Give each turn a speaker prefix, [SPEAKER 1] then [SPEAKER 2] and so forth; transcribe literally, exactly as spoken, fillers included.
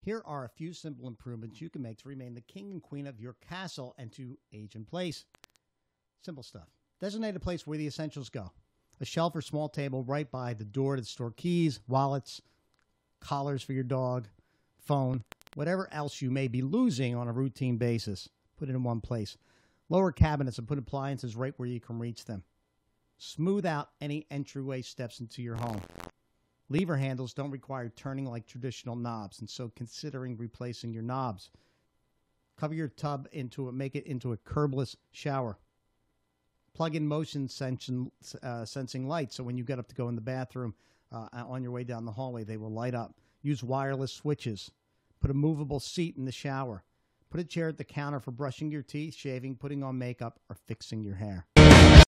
[SPEAKER 1] Here are a few simple improvements you can make to remain the king and queen of your castle and to age in place. Simple stuff. Designate a place where the essentials go. A shelf or small table right by the door to store keys, wallets, collars for your dog, phone, whatever else you may be losing on a routine basis. Put it in one place. Lower cabinets and put appliances right where you can reach them. Smooth out any entryway steps into your home. Lever handles don't require turning like traditional knobs, and so considering replacing your knobs. Cover your tub into it, make it into a curbless shower. Plug in motion sensing, uh, sensing lights, so when you get up to go in the bathroom uh, on your way down the hallway, they will light up. Use wireless switches. Put a movable seat in the shower. Put a chair at the counter for brushing your teeth, shaving, putting on makeup, or fixing your hair.